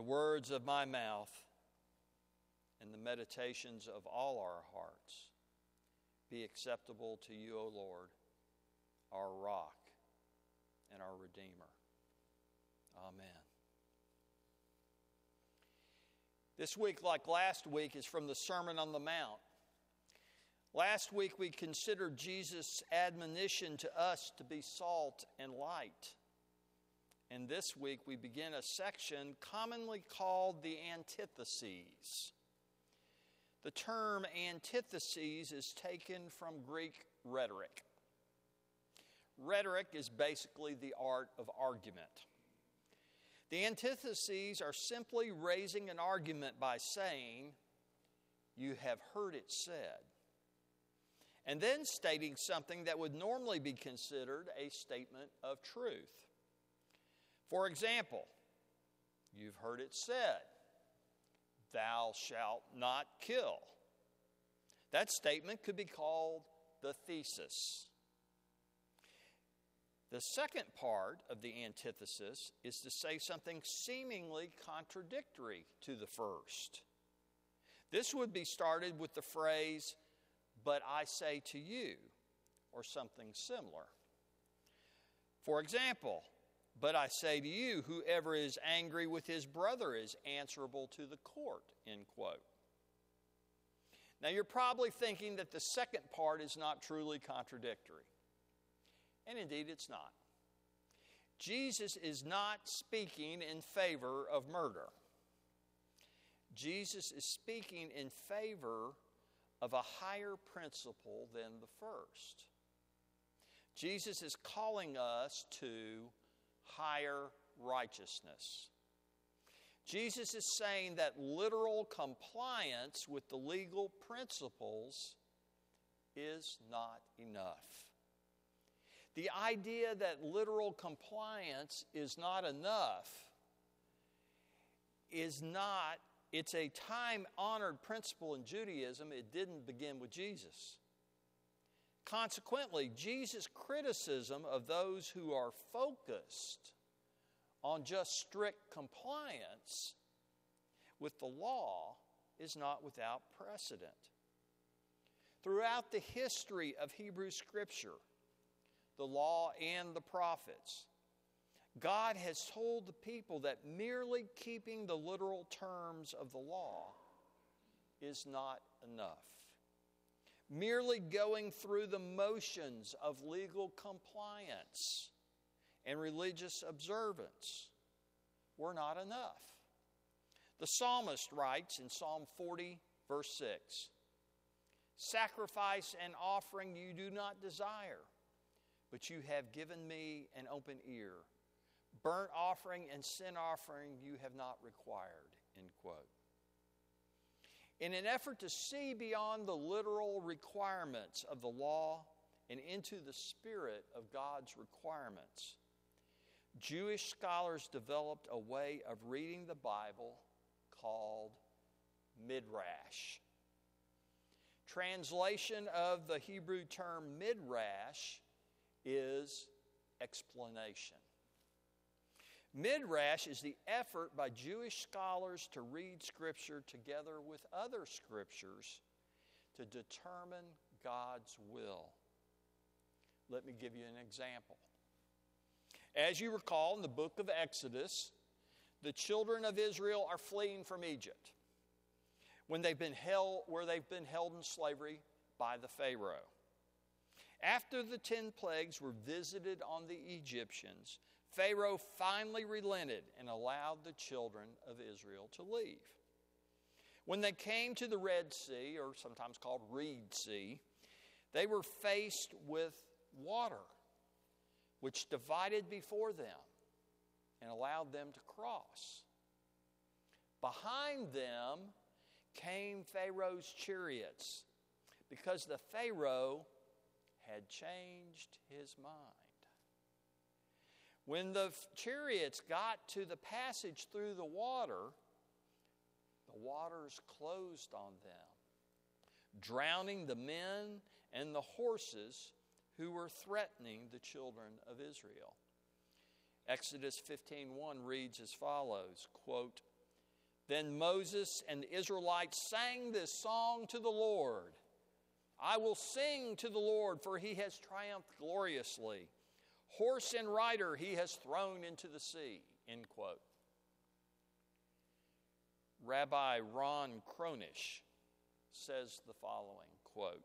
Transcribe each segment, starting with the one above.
words of my mouth and the meditations of all our hearts be acceptable to you, O Lord, our rock and our Redeemer. Amen. This week, like last week, is from the Sermon on the Mount. Last week we considered Jesus' admonition to us to be salt and light. And this week we begin a section commonly called the antitheses. The term antitheses is taken from Greek rhetoric. Rhetoric is basically the art of argument. The antitheses are simply raising an argument by saying, "You have heard it said," and then stating something that would normally be considered a statement of truth. For example, you've heard it said, "Thou shalt not kill." That statement could be called the thesis. The second part of the antithesis is to say something seemingly contradictory to the first. This would be started with the phrase, "But I say to you," or something similar. For example, "But I say to you, whoever is angry with his brother is answerable to the court," end quote. Now you're probably thinking that the second part is not truly contradictory. And indeed it's not. Jesus is not speaking in favor of murder. Jesus is speaking in favor of a higher principle than the first. Jesus is calling us to higher righteousness. Jesus is saying that literal compliance with the legal principles is not enough. The idea that literal compliance is not enough it's a time-honored principle in Judaism. It didn't begin with Jesus. Consequently, Jesus' criticism of those who are focused on just strict compliance with the law is not without precedent. Throughout the history of Hebrew Scripture, the law and the prophets, God has told the people that merely keeping the literal terms of the law is not enough. Merely going through the motions of legal compliance and religious observance were not enough. The psalmist writes in Psalm 40, verse 6, "Sacrifice and offering you do not desire, but you have given me an open ear. Burnt offering and sin offering you have not required," end quote. In an effort to see beyond the literal requirements of the law and into the spirit of God's requirements, Jewish scholars developed a way of reading the Bible called midrash. Translation of the Hebrew term midrash is explanation. Midrash is the effort by Jewish scholars to read Scripture together with other Scriptures to determine God's will. Let me give you an example. As you recall, in the book of Exodus, the children of Israel are fleeing from Egypt where they've been held in slavery by the Pharaoh. After the 10 plagues were visited on the Egyptians, Pharaoh finally relented and allowed the children of Israel to leave. When they came to the Red Sea, or sometimes called Reed Sea, they were faced with water, which divided before them and allowed them to cross. Behind them came Pharaoh's chariots, because the Pharaoh had changed his mind. When the chariots got to the passage through the waters closed on them, drowning the men and the horses who were threatening the children of Israel. Exodus 15:1 reads as follows, quote, Then Moses and the Israelites sang this song to the Lord. I will sing to the Lord, for he has triumphed gloriously. Horse and rider he has thrown into the sea. End quote. Rabbi Ron Kronish says the following, quote,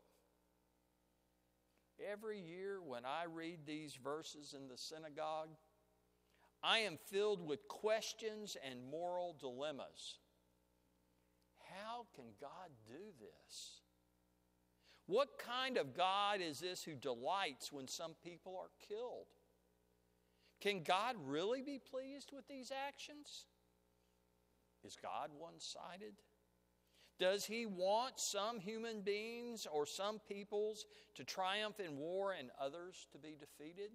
every year when I read these verses in the synagogue, I am filled with questions and moral dilemmas. How can God do this? What kind of God is this who delights when some people are killed? Can God really be pleased with these actions? Is God one-sided? Does he want some human beings or some peoples to triumph in war and others to be defeated?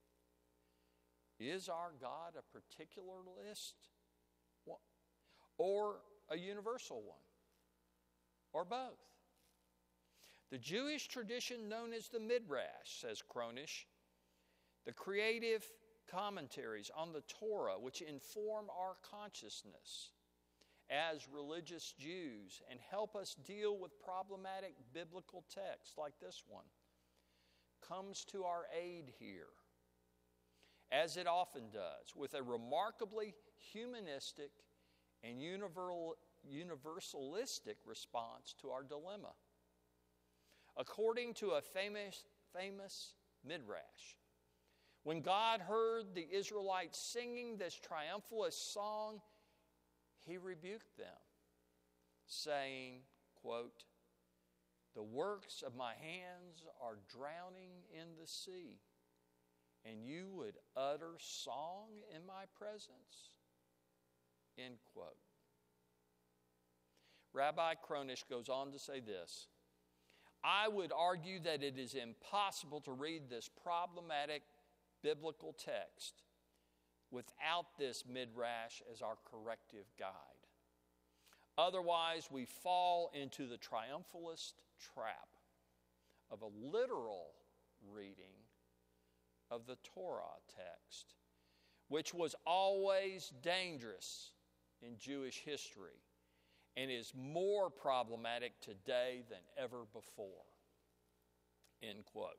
Is our God a particularist or a universal one? Or both? The Jewish tradition known as the Midrash, says Kronish, the creative commentaries on the Torah which inform our consciousness as religious Jews and help us deal with problematic biblical texts like this one, comes to our aid here, as it often does, with a remarkably humanistic and universalistic response to our dilemma. According to a famous Midrash, when God heard the Israelites singing this triumphalist song, he rebuked them, saying, quote, the works of my hands are drowning in the sea, and you would utter song in my presence? End quote. Rabbi Kronish goes on to say this, I would argue that it is impossible to read this problematic biblical text without this Midrash as our corrective guide. Otherwise, we fall into the triumphalist trap of a literal reading of the Torah text, which was always dangerous in Jewish history and is more problematic today than ever before. End quote.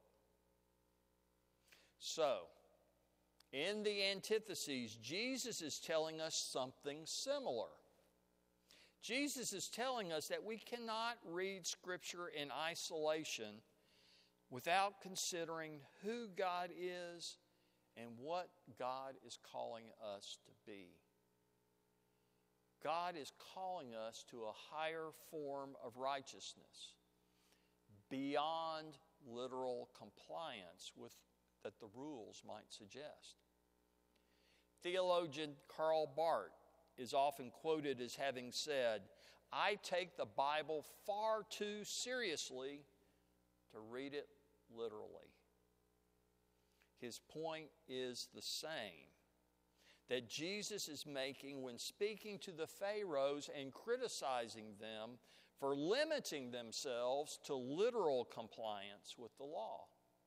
So, in the antitheses, Jesus is telling us something similar. Jesus is telling us that we cannot read Scripture in isolation without considering who God is and what God is calling us to be. God is calling us to a higher form of righteousness beyond literal compliance with that the rules might suggest. Theologian Karl Barth is often quoted as having said, I take the Bible far too seriously to read it literally. His point is the same that Jesus is making when speaking to the Pharaohs and criticizing them for limiting themselves to literal compliance with the law.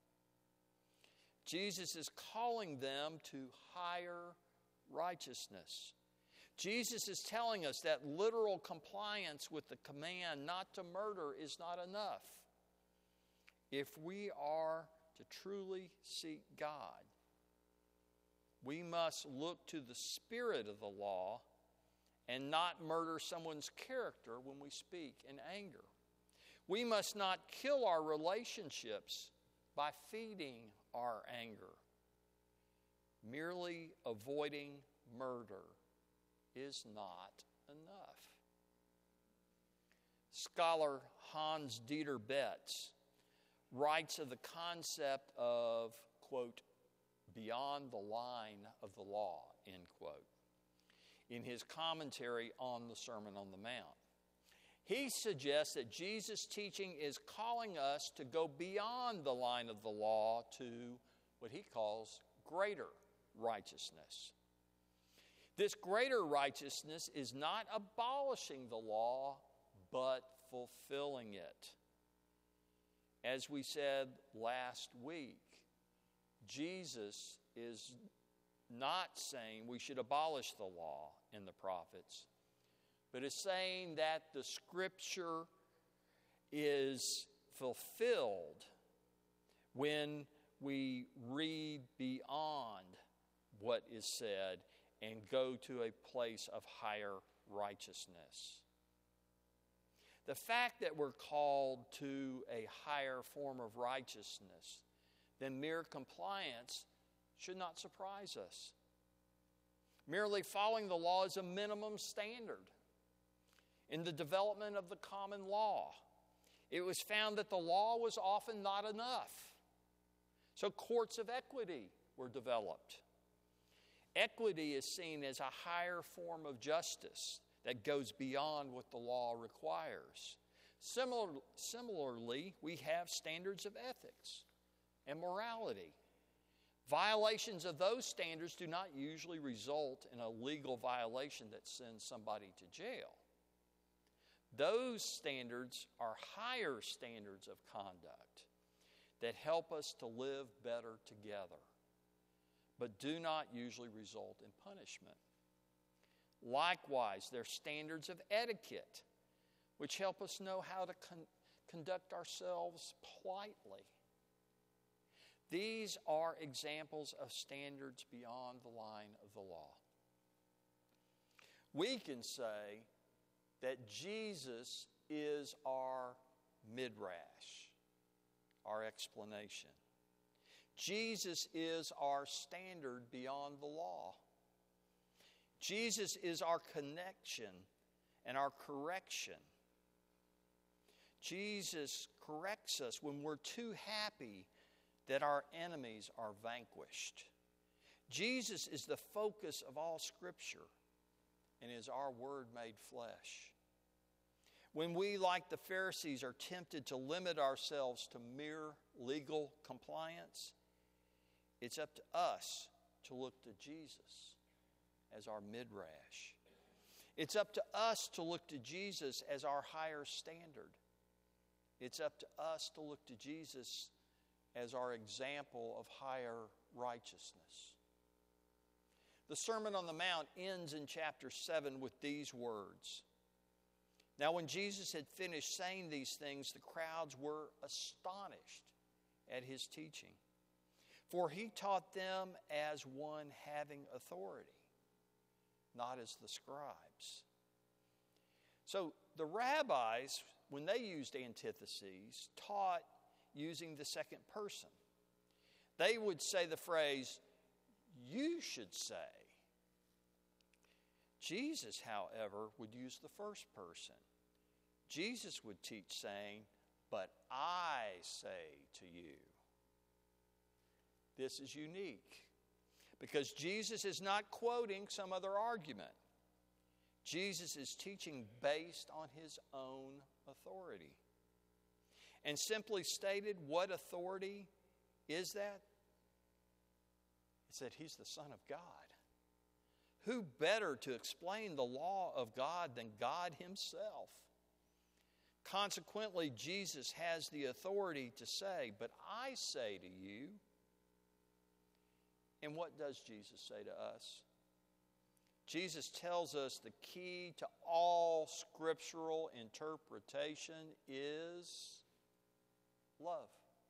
Jesus is calling them to higher righteousness. Jesus is telling us that literal compliance with the command not to murder is not enough. If we are to truly seek God, we must look to the spirit of the law and not murder someone's character when we speak in anger. We must not kill our relationships by feeding our anger. Merely avoiding murder is not enough. Scholar Hans Dieter Betz writes of the concept of, quote, beyond the line of the law, end quote, in his commentary on the Sermon on the Mount. He suggests that Jesus' teaching is calling us to go beyond the line of the law to what he calls greater righteousness. This greater righteousness is not abolishing the law, but fulfilling it. As we said last week, Jesus is not saying we should abolish the law and the prophets, but is saying that the Scripture is fulfilled when we read beyond what is said and go to a place of higher righteousness. The fact that we're called to a higher form of righteousness than mere compliance should not surprise us. Merely following the law is a minimum standard. In the development of the common law, it was found that the law was often not enough. So courts of equity were developed. Equity is seen as a higher form of justice that goes beyond what the law requires. Similarly, we have standards of ethics and morality. Violations of those standards do not usually result in a legal violation that sends somebody to jail. Those standards are higher standards of conduct that help us to live better together, but do not usually result in punishment. Likewise, there are standards of etiquette, which help us know how to conduct ourselves politely. These are examples of standards beyond the line of the law. We can say that Jesus is our midrash, our explanation. Jesus is our standard beyond the law. Jesus is our connection and our correction. Jesus corrects us when we're too happy that our enemies are vanquished. Jesus is the focus of all Scripture and is our Word made flesh. When we, like the Pharisees, are tempted to limit ourselves to mere legal compliance, it's up to us to look to Jesus as our midrash. It's up to us to look to Jesus as our higher standard. It's up to us to look to Jesus as our example of higher righteousness. The Sermon on the Mount ends in chapter 7 with these words. Now, when Jesus had finished saying these things, the crowds were astonished at his teaching, for he taught them as one having authority, not as the scribes. So the rabbis, when they used antitheses, taught using the second person. They would say the phrase, "you should say." Jesus, however, would use the first person. Jesus would teach saying, "but I say to you." This is unique because Jesus is not quoting some other argument. Jesus is teaching based on his own authority. And simply stated, what authority is that? It's that he's the Son of God. Who better to explain the law of God than God himself? Consequently, Jesus has the authority to say, "but I say to you." And what does Jesus say to us? Jesus tells us the key to all scriptural interpretation is love.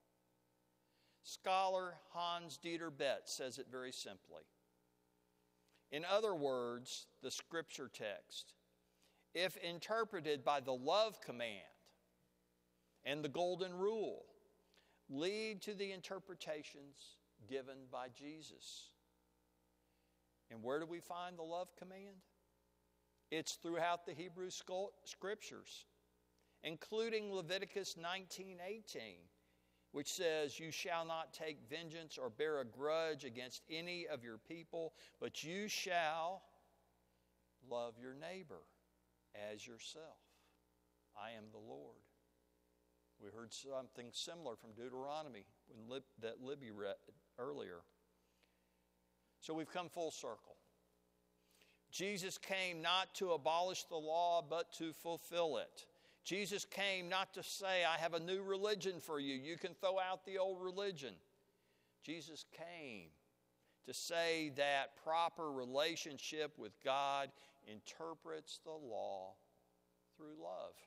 Scholar Hans-Dieter Betz says it very simply. In other words, the scripture text, if interpreted by the love command and the golden rule, lead to the interpretations given by Jesus. And where do we find the love command? It's throughout the Hebrew scriptures, including Leviticus 19:18, which says, "You shall not take vengeance or bear a grudge against any of your people, but you shall love your neighbor as yourself. I am the Lord." We heard something similar from Deuteronomy that Libby read earlier. So we've come full circle. Jesus came not to abolish the law, but to fulfill it. Jesus came not to say, "I have a new religion for you. You can throw out the old religion." Jesus came to say that proper relationship with God interprets the law through love.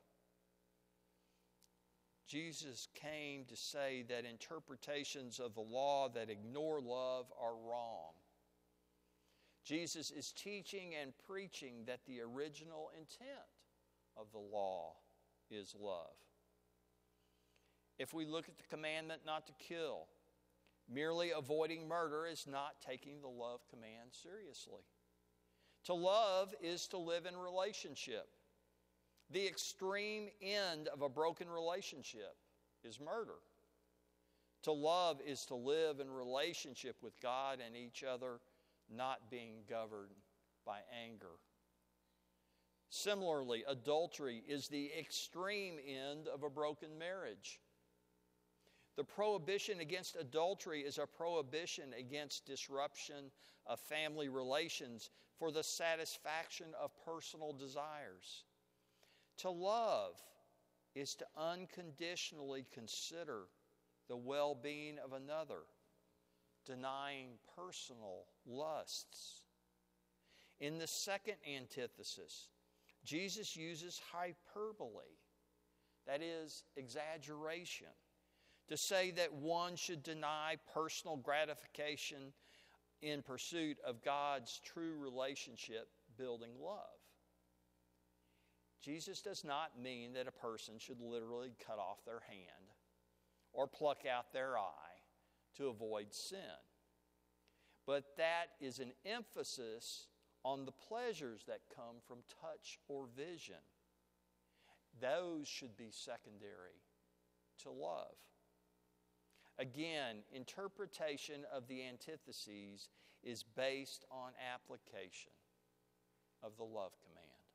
Jesus came to say that interpretations of the law that ignore love are wrong. Jesus is teaching and preaching that the original intent of the law is love. If we look at the commandment not to kill, merely avoiding murder is not taking the love command seriously. To love is to live in relationship. The extreme end of a broken relationship is murder. To love is to live in relationship with God and each other, not being governed by anger. Similarly, adultery is the extreme end of a broken marriage. The prohibition against adultery is a prohibition against disruption of family relations for the satisfaction of personal desires. To love is to unconditionally consider the well-being of another, denying personal lusts. In the second antithesis, Jesus uses hyperbole, that is, exaggeration, to say that one should deny personal gratification in pursuit of God's true relationship building love. Jesus does not mean that a person should literally cut off their hand or pluck out their eye to avoid sin. But that is an emphasis on the pleasures that come from touch or vision. Those should be secondary to love. Again, interpretation of the antitheses is based on application of the love command.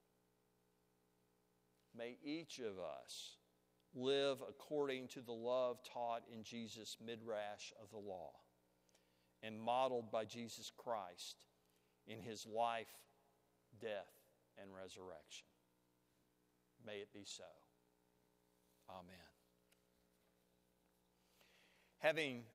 May each of us live according to the love taught in Jesus' midrash of the law and modeled by Jesus Christ in his life, death, and resurrection. May it be so. Amen. Having